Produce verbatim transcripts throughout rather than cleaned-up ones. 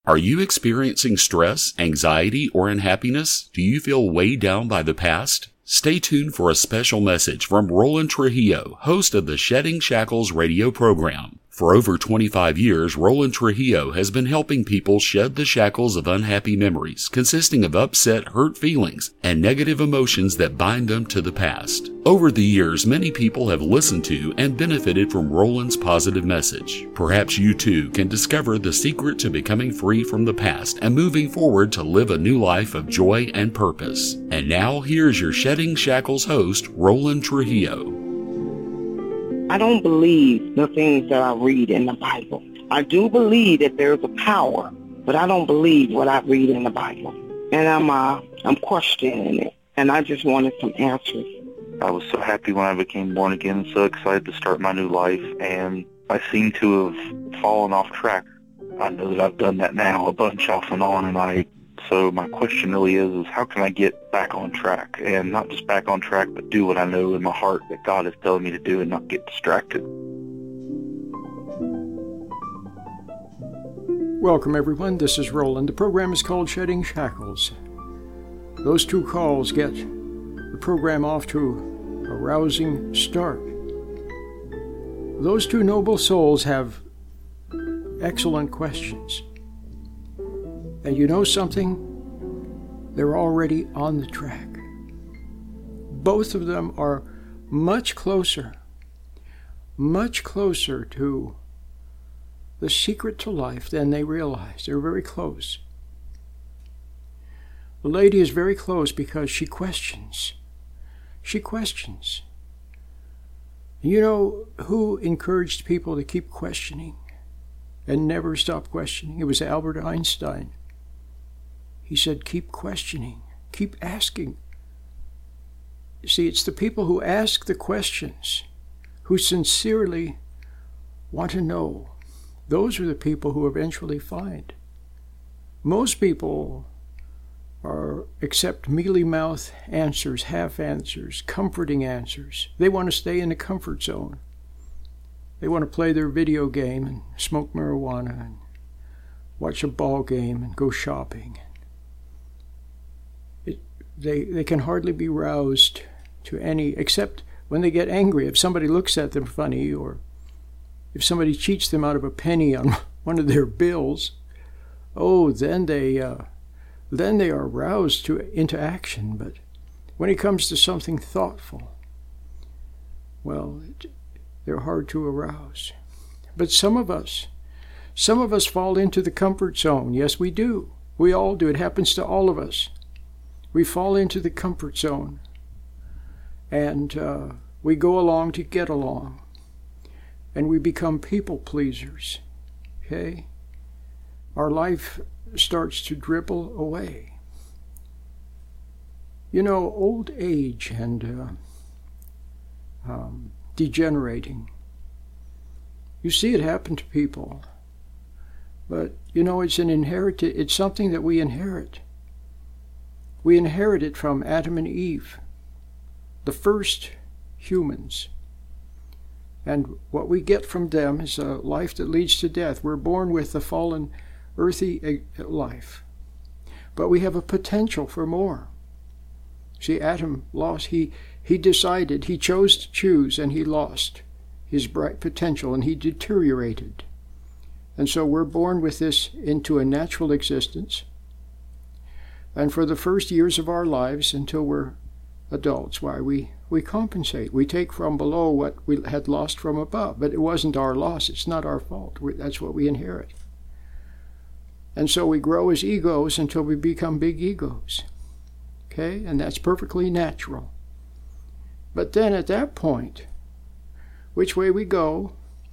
Are you experiencing stress, anxiety, or unhappiness? Do you feel weighed down by the past? Stay tuned for a special message from Roland Trujillo, host of the Shedding Shackles radio program. For over twenty-five years, Roland Trujillo has been helping people shed the shackles of unhappy memories, consisting of upset, hurt feelings, and negative emotions that bind them to the past. Over the years, many people have listened to and benefited from Roland's positive message. Perhaps you too can discover the secret to becoming free from the past and moving forward to live a new life of joy and purpose. And now, here's your Shedding Shackles host, Roland Trujillo. I don't believe the things that I read in the Bible. I do believe that there's a power, but I don't believe what I read in the Bible. And I'm uh, I'm questioning it, and I just wanted some answers. I was so happy when I became born again, so excited to start my new life, and I seem to have fallen off track. I know that I've done that now a bunch off and on, and I so my question really is, is how can I get back on track? And not just back on track, but do what I know in my heart that God is telling me to do and not get distracted. Welcome, everyone. This is Roland. The program is called Shedding Shackles. Those two calls get the program off to a rousing start. Those two noble souls have excellent questions. And you know something? They're already on the track. Both of them are much closer, much closer to the secret to life than they realize. They're very close. The lady is very close because she questions. She questions. You know who encouraged people to keep questioning and never stop questioning? It was Albert Einstein. He said, keep questioning, keep asking. You see, it's the people who ask the questions, who sincerely want to know. Those are the people who eventually find. Most people are accept mealy-mouthed answers, half answers, comforting answers. They want to stay in the comfort zone. They want to play their video game and smoke marijuana and watch a ball game and go shopping. It, they, they can hardly be roused to any, except when they get angry. If somebody looks at them funny, or if somebody cheats them out of a penny on one of their bills, oh, then they uh, then they are roused to into action. But when it comes to something thoughtful, well, they're hard to arouse. But some of us, some of us fall into the comfort zone. Yes, we do. We all do. It happens to all of us. We fall into the comfort zone, and uh, we go along to get along, and we become people pleasers. Okay? Our life starts to dribble away. You know, old age and uh, um, degenerating. You see it happen to people, but you know, it's an inherited. It's something that we inherit. We inherit it from Adam and Eve, the first humans. And what we get from them is a life that leads to death. We're born with a fallen, earthy life. But we have a potential for more. See, Adam lost, he, he decided, he chose to choose, and he lost his bright potential, and he deteriorated. And so we're born with this into a natural existence. And for the first years of our lives, until we're adults, why we, we compensate. We take from below what we had lost from above. But it wasn't our loss. It's not our fault. We, that's what we inherit. And so we grow as egos until we become big egos. Okay? And that's perfectly natural. But then at that point, which way we go,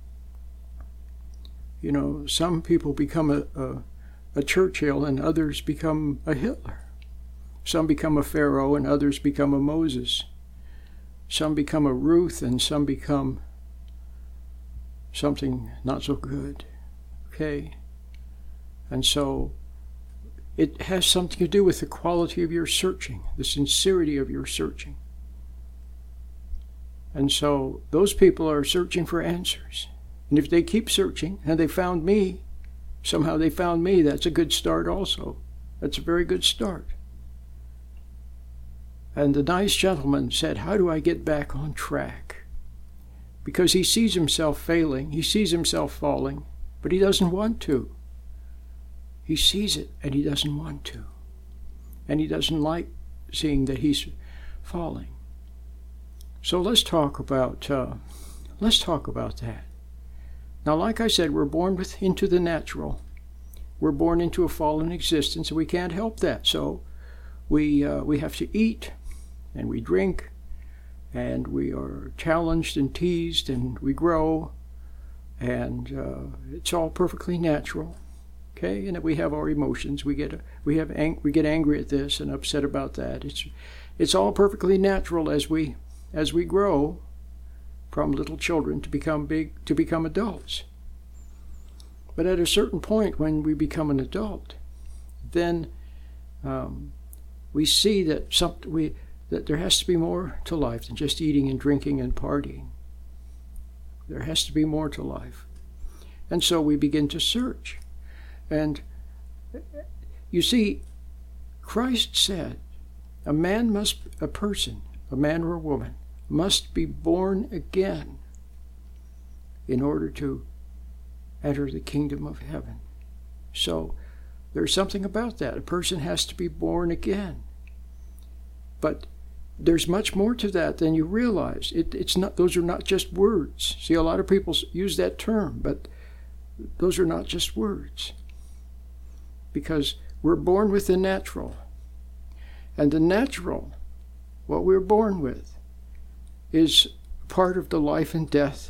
you know, some people become a, a a Churchill, and others become a Hitler. Some become a Pharaoh, and others become a Moses. Some become a Ruth, and some become something not so good. Okay? And so it has something to do with the quality of your searching, the sincerity of your searching. And so those people are searching for answers. And if they keep searching, and they found me, Somehow they found me. That's a good start also. That's a very good start. And the nice gentleman said, how do I get back on track? Because he sees himself failing. He sees himself falling, but he doesn't want to. He sees it and he doesn't want to. And he doesn't like seeing that he's falling. So let's talk about, uh, let's talk about that. Now, like I said, we're born with, into the natural. We're born into a fallen existence, and we can't help that. So we uh, we have to eat, and we drink, and we are challenged and teased, and we grow, and uh, it's all perfectly natural. Okay, and we have our emotions. We get we have ang- we get angry at this and upset about that. It's it's all perfectly natural as we as we grow from little children to become big to become adults. But at a certain point, when we become an adult, then um, we see that some we that there has to be more to life than just eating and drinking and partying. There has to be more to life, and so we begin to search. And you see, Christ said, a man must, a person, a man or a woman, must be born again in order to enter the kingdom of heaven. So there's something about that. A person has to be born again. But there's much more to that than you realize. It, it's not; those are not just words. See, a lot of people use that term, but those are not just words. Because we're born with the natural. And the natural, what we're born with, is part of the life and death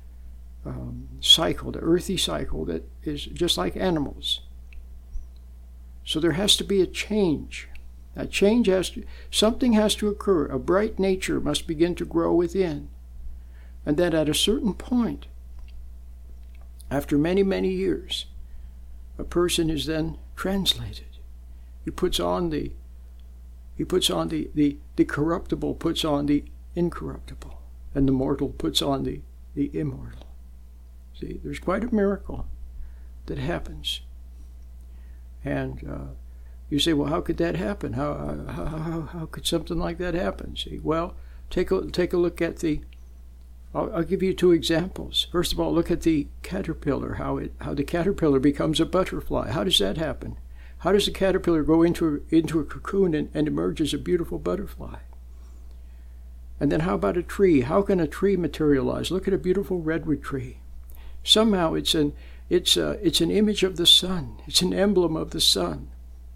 um, cycle, the earthy cycle that is just like animals. So there has to be a change. That change has to, something has to occur. A bright nature must begin to grow within. And then at a certain point, after many, many years, a person is then translated. He puts on the he puts on the, the, the corruptible, puts on the incorruptible, and the mortal puts on the, the immortal. See, there's quite a miracle that happens. And uh, you say, well, how could that happen? How, how how how could something like that happen? See, well, take a take a look at the. I'll, I'll give you two examples. First of all, look at the caterpillar. How it how the caterpillar becomes a butterfly. How does that happen? How does the caterpillar go into into a cocoon and, and emerge as a beautiful butterfly? And then how about a tree? How can a tree materialize? Look at a beautiful redwood tree. Somehow it's an it's a, it's an image of the sun. It's an emblem of the sun.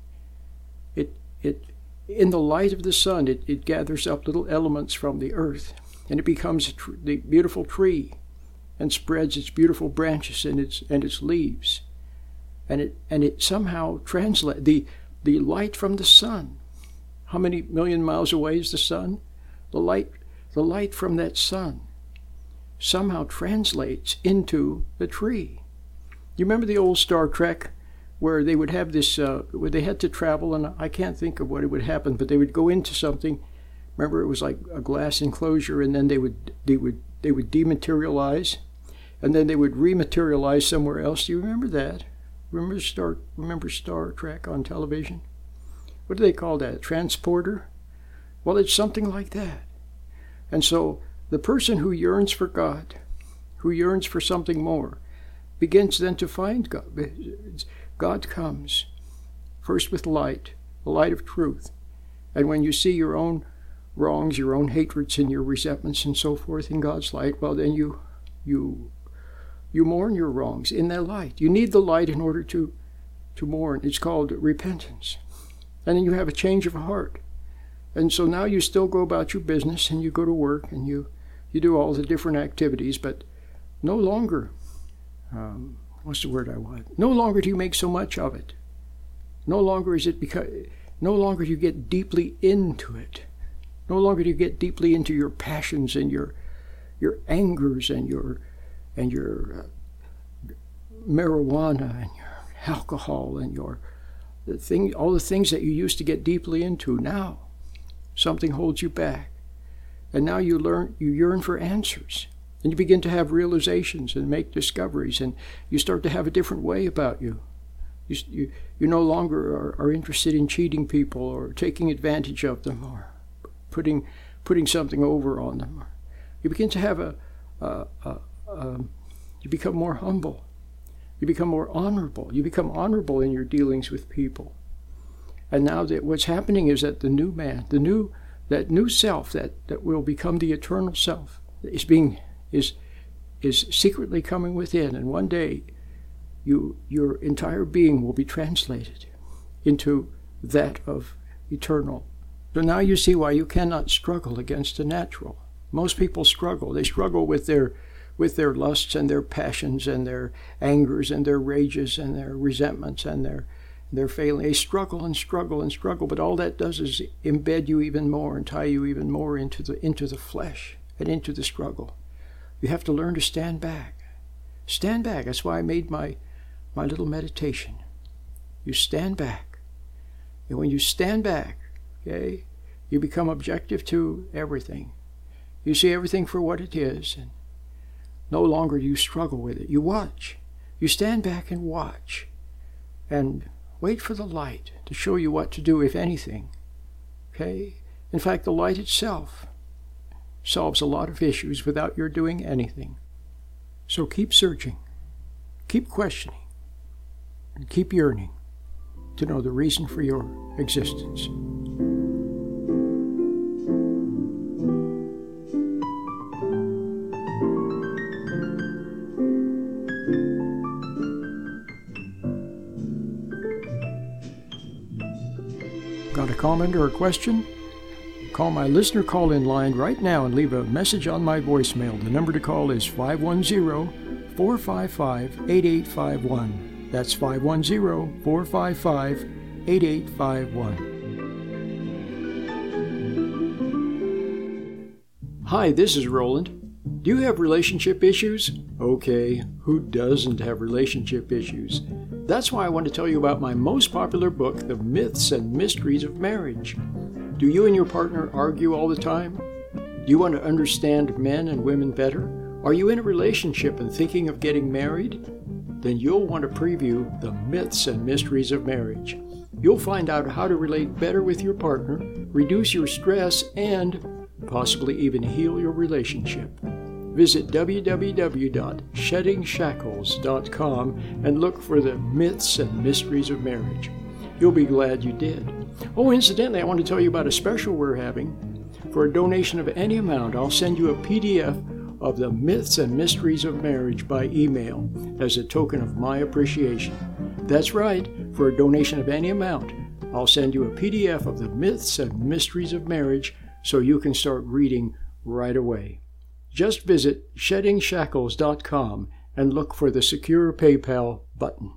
It it in the light of the sun, it, it gathers up little elements from the earth, and it becomes a tr- the beautiful tree, and spreads its beautiful branches and its and its leaves, and it and it somehow translate the the light from the sun. How many million miles away is the sun? The light the light from that sun somehow translates into the tree. You remember the old Star Trek, where they would have this, uh, where they had to travel, and I can't think of what it would happen, but they would go into something. Remember, it was like a glass enclosure, and then they would they would they would dematerialize, and then they would rematerialize somewhere else. Do you remember that? Remember Star Remember Star Trek on television? What do they call that? A transporter? Well, it's something like that. And so the person who yearns for God, who yearns for something more, begins then to find God. God comes first with light, the light of truth. And when you see your own wrongs, your own hatreds and your resentments and so forth in God's light, well, then you you you mourn your wrongs in that light. You need the light in order to, to mourn. It's called repentance. And then you have a change of heart. And so now you still go about your business and you go to work and you, you do all the different activities, but no longer, um, what's the word I want? No longer do you make so much of it. No longer is it because, no longer do you get deeply into it. No longer do you get deeply into your passions and your your angers and your and your uh, marijuana and your alcohol and your the thing, all the things that you used to get deeply into. Now, something holds you back, and now you learn you yearn for answers, And you begin to have realizations and make discoveries, and you start to have a different way about you. You, you, you no longer are, are interested in cheating people or taking advantage of them or putting putting something over on them. You begin to have a, a, a, a you become more humble. You become more honorable. You become honorable in your dealings with people. And now that what's happening is that the new man, the new that new self that, that will become the eternal self is being is is secretly coming within, and one day you your entire being will be translated into that of eternal. So now you see why you cannot struggle against the natural. Most people struggle. They struggle with their with their lusts and their passions and their angers and their rages and their resentments and their their failing. They struggle and struggle and struggle, but all that does is embed you even more and tie you even more into the into the flesh and into the struggle. You have to learn to stand back. Stand back. That's why I made my my little meditation. You stand back. And when you stand back, okay, you become objective to everything. You see everything for what it is, and no longer do you struggle with it. You watch. You stand back and watch. And wait for the light to show you what to do, if anything. Okay? In fact, the light itself solves a lot of issues without your doing anything. So keep searching. Keep questioning. And keep yearning to know the reason for your existence. Got a comment or a question? Call my listener call-in line right now and leave a message on my voicemail. The number to call is five one zero, four five five, eight eight five one. That's five one zero, four five five, eight eight five one. Hi, this is Roland. Do you have relationship issues? Okay, who doesn't have relationship issues? That's why I want to tell you about my most popular book, The Myths and Mysteries of Marriage. Do you and your partner argue all the time? Do you want to understand men and women better? Are you in a relationship and thinking of getting married? Then you'll want to preview The Myths and Mysteries of Marriage. You'll find out how to relate better with your partner, reduce your stress, and possibly even heal your relationship. Visit w w w dot shedding shackles dot com and look for The Myths and Mysteries of Marriage. You'll be glad you did. Oh, incidentally, I want to tell you about a special we're having. For a donation of any amount, I'll send you a P D F of The Myths and Mysteries of Marriage by email as a token of my appreciation. That's right, for a donation of any amount, I'll send you a P D F of The Myths and Mysteries of Marriage so you can start reading right away. Just visit shedding shackles dot com and look for the Secure PayPal button.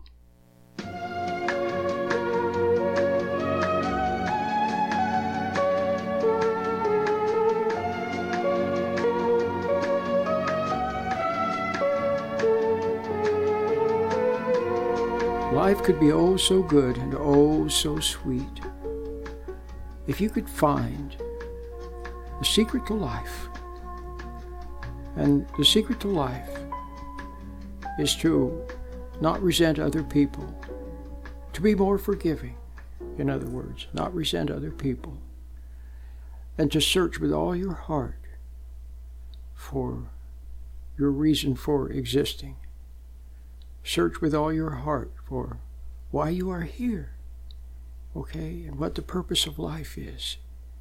Life could be oh so good and oh so sweet if you could find the secret to life. And the secret to life is to not resent other people, to be more forgiving, in other words, not resent other people, and to search with all your heart for your reason for existing. Search with all your heart for why you are here, okay, and what the purpose of life is,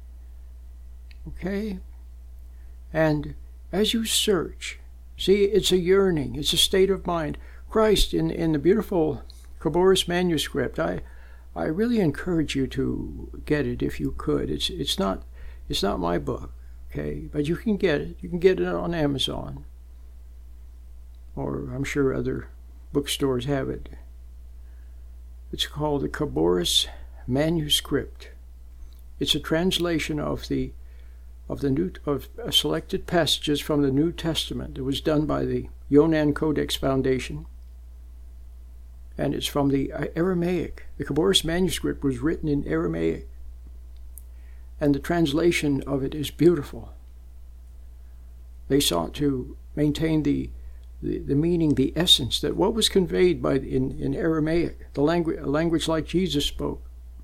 okay? And as you search, see, it's a yearning, it's a state of mind. Christ, in, in the beautiful Khabouris manuscript, I I really encourage you to get it if you could. It's it's not it's not my book, okay, but you can get it. You can get it on Amazon, or I'm sure other bookstores have it. It's called the Khabouris manuscript. It's a translation of the of the new of selected passages from the New Testament. It was done by the Yonan Codex Foundation, and it's from the Aramaic. The Khabouris manuscript was written in Aramaic, and the translation of it is beautiful. They sought to maintain the, the, the meaning, the essence, that what was conveyed by in, in Aramaic, the language, a language like Jesus spoke.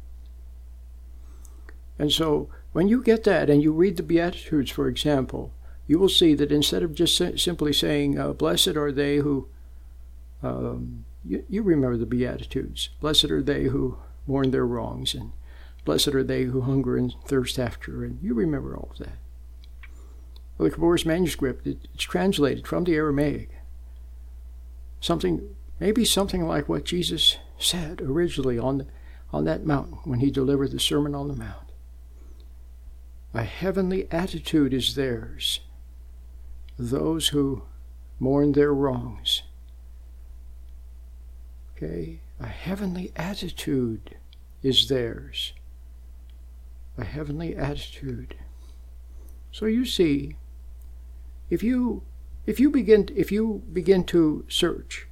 And so when you get that and you read the Beatitudes, for example, you will see that instead of just simply saying, uh, blessed are they who, um, you, you remember the Beatitudes, blessed are they who mourn their wrongs, and blessed are they who hunger and thirst after, and you remember all of that. Well, the Khabbur's manuscript, it, it's translated from the Aramaic. Something, maybe something like what Jesus said originally on, the, on that mountain when he delivered the Sermon on the Mount. A heavenly attitude is theirs, those who mourn their wrongs. Okay? A heavenly attitude is theirs. A heavenly attitude. So you see, if you if you begin if you begin to search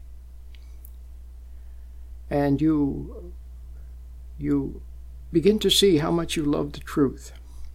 and you you begin to see how much you love the truth,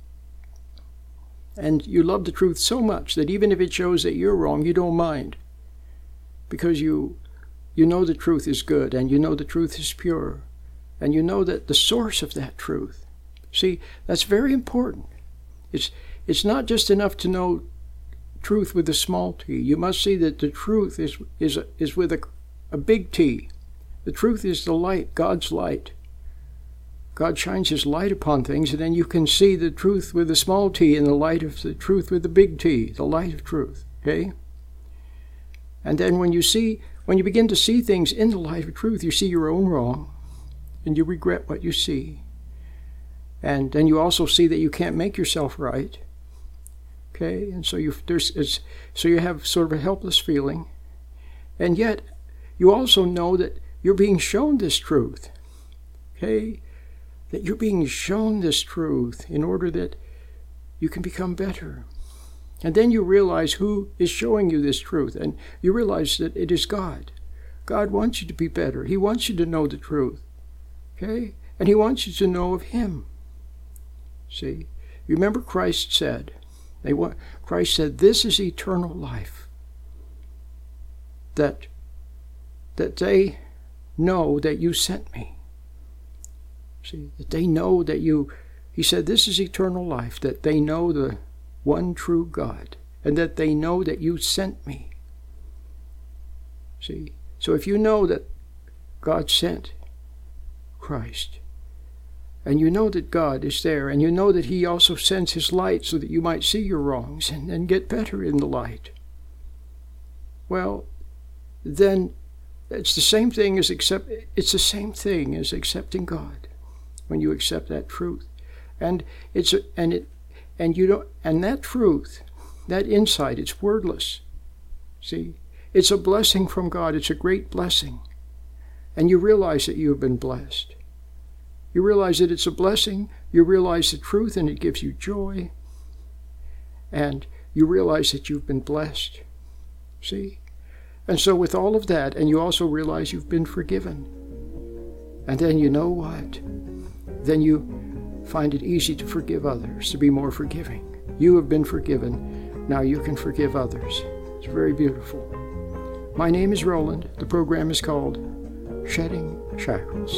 and you love the truth so much that even if it shows that you're wrong, you don't mind, because you you know the truth is good, and you know the truth is pure, and you know that the source of that truth. See, that's very important. It's it's not just enough to know truth with a small t. You must see that the truth is is is with a, a big T. The truth is the light, God's light. God shines his light upon things, and then you can see the truth with a small t and the light of the truth with the big T, the light of truth, okay? And then when you see, when you begin to see things in the light of truth, you see your own wrong, and you regret what you see. And then you also see that you can't make yourself right, okay? And so you there's it's, so you have sort of a helpless feeling, and yet you also know that you're being shown this truth, okay? That you're being shown this truth in order that you can become better. And then you realize who is showing you this truth, and you realize that it is God. God wants you to be better. He wants you to know the truth, okay? And he wants you to know of him. See, you remember Christ said, they want, Christ said, this is eternal life, that, that they know that you sent me. See, that they know that you, he said, this is eternal life, that they know the one true God, and that they know that you sent me. See, so if you know that God sent Christ, and you know that God is there, and you know that he also sends his light so that you might see your wrongs and, and get better in the light, well, then it's the same thing as accept, it's the same thing as accepting God. When you accept that truth, and it's a, and it and you don't and that truth, that insight, it's wordless. See, it's a blessing from God. It's a great blessing, and you realize that you have been blessed. You realize that it's a blessing. You realize the truth, and it gives you joy. And you realize that you've been blessed. See, and so with all of that, and you also realize you've been forgiven, and then you know what. Then you find it easy to forgive others, to be more forgiving. You have been forgiven. Now you can forgive others. It's very beautiful. My name is Roland. The program is called Shedding Shackles.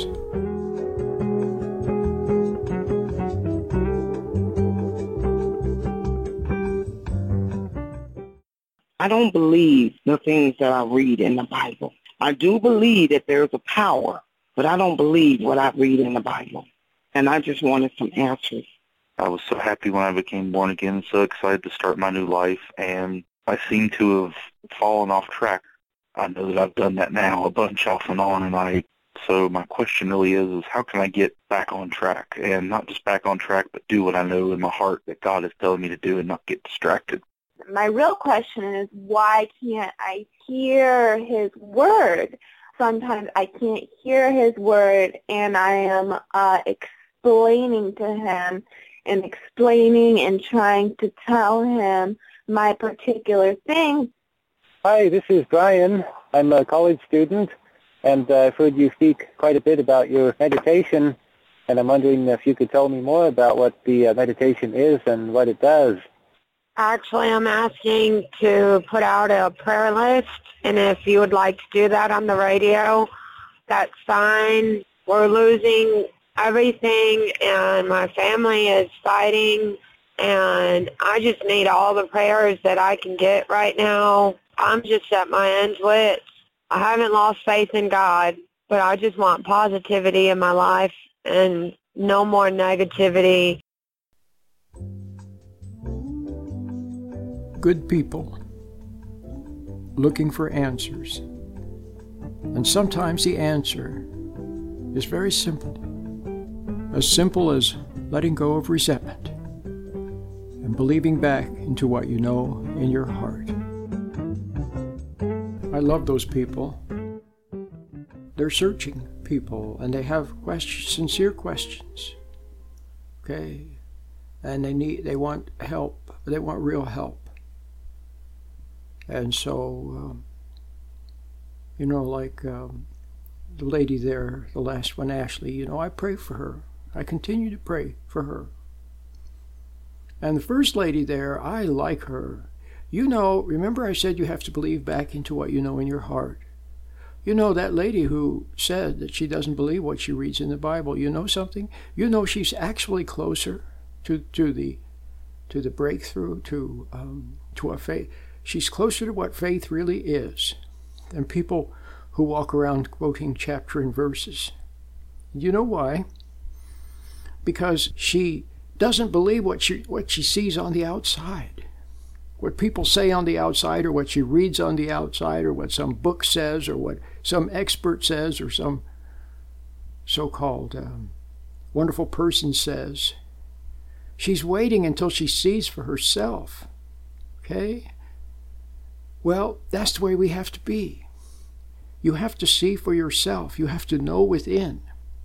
I don't believe the things that I read in the Bible. I do believe that there's a power, but I don't believe what I read in the Bible. And I just wanted some answers. I was so happy when I became born again, so excited to start my new life, and I seem to have fallen off track. I know that I've done that now a bunch off and on, and I, so my question really is, is how can I get back on track? And not just back on track, but do what I know in my heart that God is telling me to do and not get distracted. My real question is, why can't I hear his word? Sometimes I can't hear his word, and I am uh, explaining to him and explaining and trying to tell him my particular thing. Hi, this is Brian. I'm a college student, and uh, I've heard you speak quite a bit about your meditation, and I'm wondering if you could tell me more about what the uh, meditation is and what it does. Actually, I'm asking to put out a prayer list, and if you would like to do that on the radio, that's fine. We're losing everything, and my family is fighting, and I just need all the prayers that I can get right now. I'm just at my end's wits. I haven't lost faith in God, but I just want positivity in my life and no more negativity. Good people looking for answers. And sometimes the answer is very simple. As simple as letting go of resentment and believing back into what you know in your heart. I love those people. They're searching people, and they have questions, sincere questions. Okay? And they need, they want help. They want real help. And so, um, you know, like um, the lady there, the last one, Ashley, you know, I pray for her. I continue to pray for her. And the first lady there, I like her. You know, remember I said you have to believe back into what you know in your heart. You know, that lady who said that she doesn't believe what she reads in the Bible, you know something? You know she's actually closer to, to the to the breakthrough, to um, to a faith. She's closer to what faith really is than people who walk around quoting chapter and verses. You know why? Because she doesn't believe what she what she sees on the outside. What people say on the outside, or what she reads on the outside, or what some book says, or what some expert says, or some so-called um, wonderful person says. She's waiting until she sees for herself. Okay? Well, that's the way we have to be. You have to see for yourself. You have to know within.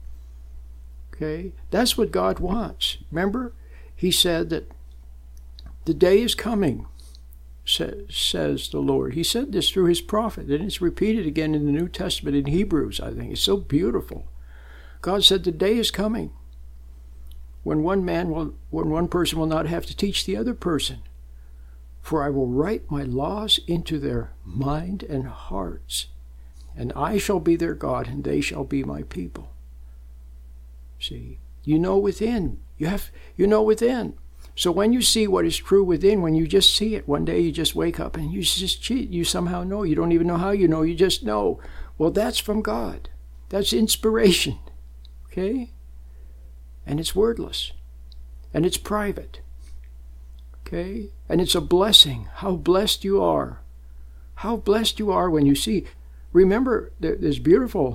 Okay? That's what God wants. Remember? He said that the day is coming, sa- says the Lord. He said this through his prophet, and it's repeated again in the New Testament in Hebrews, I think. It's so beautiful. God said the day is coming when one man will, when one person will not have to teach the other person. For I will write my laws into their mind and hearts, and I shall be their God, and they shall be my people. See, you know within. You have, you know within. So when you see what is true within, when you just see it, one day you just wake up and you just cheat. You somehow know. You don't even know how you know. You just know. Well, that's from God. That's inspiration. Okay? And it's wordless. And it's private. Okay? And it's a blessing. How blessed you are. How blessed you are when you see. Remember, there's beautiful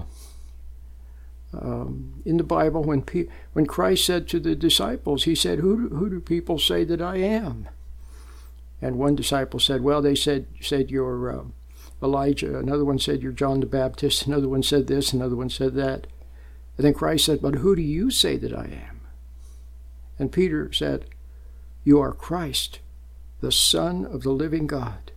um, in the Bible when pe- when Christ said to the disciples, he said, who do, who do people say that I am? And one disciple said, well, they said said you're uh, Elijah. Another one said you're John the Baptist. Another one said this. Another one said that. And then Christ said, but who do you say that I am? And Peter said, you are Christ, the Son of the living God.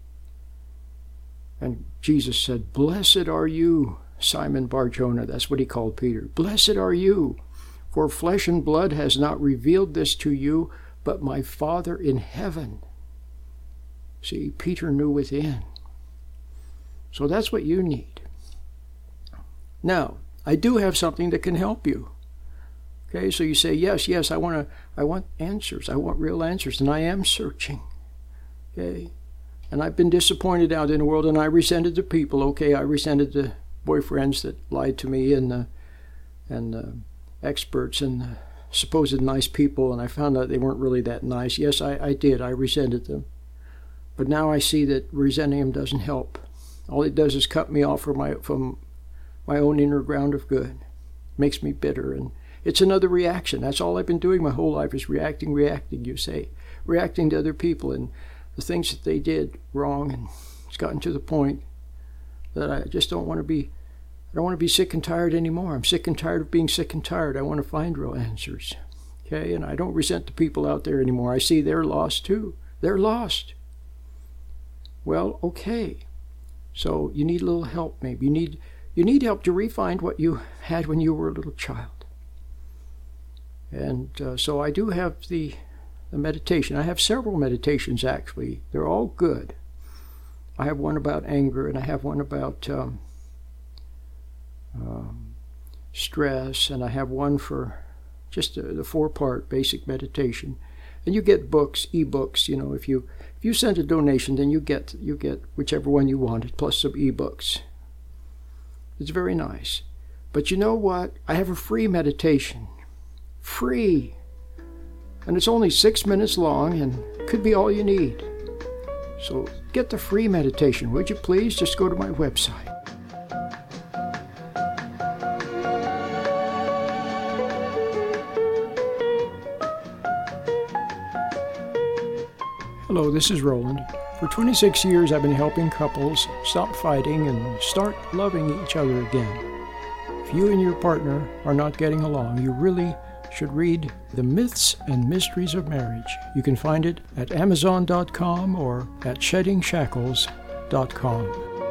And Jesus said, blessed are you, Simon Bar-Jonah. That's what he called Peter. Blessed are you, for flesh and blood has not revealed this to you, but my Father in heaven. See, Peter knew within. So that's what you need. Now, I do have something that can help you. Okay, so you say, yes, yes, I want to, I want answers. I want real answers, and I am searching. Okay, and I've been disappointed out in the world, and I resented the people. Okay, I resented the boyfriends that lied to me, and the and the experts, and the supposed nice people, and I found out they weren't really that nice. Yes, I, I did. I resented them, but now I see that resenting them doesn't help. All it does is cut me off from my from my own inner ground of good. It makes me bitter, and it's another reaction. That's all I've been doing my whole life is reacting, reacting, you say. Reacting to other people and the things that they did wrong. And it's gotten to the point that I just don't want to be, I don't want to be sick and tired anymore. I'm sick and tired of being sick and tired. I want to find real answers. Okay? And I don't resent the people out there anymore. I see they're lost too. They're lost. Well, okay. So you need a little help maybe. You need, you need help to re-find what you had when you were a little child. And uh, so I do have the the meditation. I have several meditations, actually. They're all good. I have one about anger, and I have one about um, um, stress, and I have one for just the, the four-part basic meditation. And you get books, e-books. You know, if you if you send a donation, then you get you get whichever one you wanted, plus some e-books. It's very nice. But you know what? I have a free meditation. Free. And it's only six minutes long and could be all you need. So get the free meditation, would you please? Just go to my website. Hello, this is Roland. For twenty-six years, I've been helping couples stop fighting and start loving each other again. If you and your partner are not getting along, you really should read The Myths and Mysteries of Marriage. You can find it at amazon dot com or at shedding shackles dot com.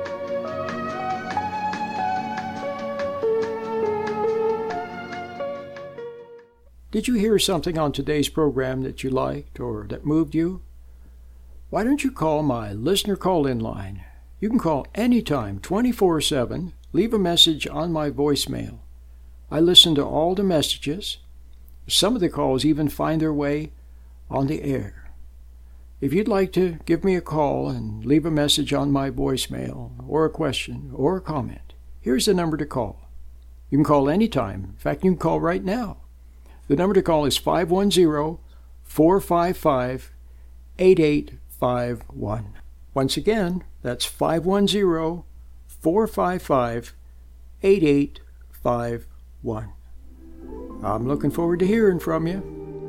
Did you hear something on today's program that you liked or that moved you? Why don't you call my listener call-in line? You can call anytime, twenty-four seven. Leave a message on my voicemail. I listen to all the messages. Some of the calls even find their way on the air. If you'd like to give me a call and leave a message on my voicemail, or a question, or a comment, here's the number to call. You can call anytime. In fact, you can call right now. The number to call is five one zero, four five five, eight eight five one. Once again, that's five one zero, four five five, eight eight five one. I'm looking forward to hearing from you.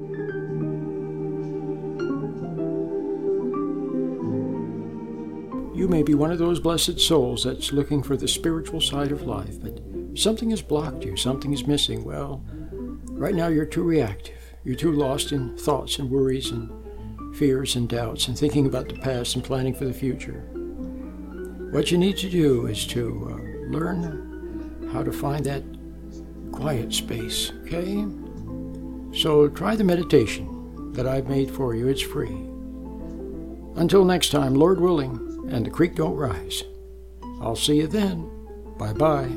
You may be one of those blessed souls that's looking for the spiritual side of life, but something has blocked you, something is missing. Well, right now you're too reactive. You're too lost in thoughts and worries and fears and doubts and thinking about the past and planning for the future. What you need to do is to uh, learn how to find that quiet space, okay? So try the meditation that I've made for you. It's free. Until next time, Lord willing, and the creek don't rise. I'll see you then. Bye-bye.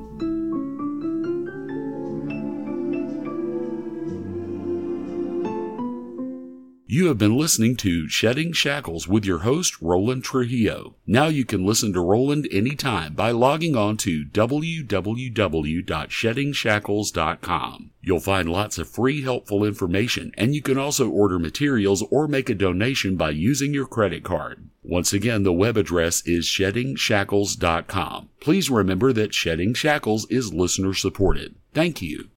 You have been listening to Shedding Shackles with your host, Roland Trujillo. Now you can listen to Roland anytime by logging on to w w w dot shedding shackles dot com. You'll find lots of free, helpful information, and you can also order materials or make a donation by using your credit card. Once again, the web address is shedding shackles dot com. Please remember that Shedding Shackles is listener-supported. Thank you.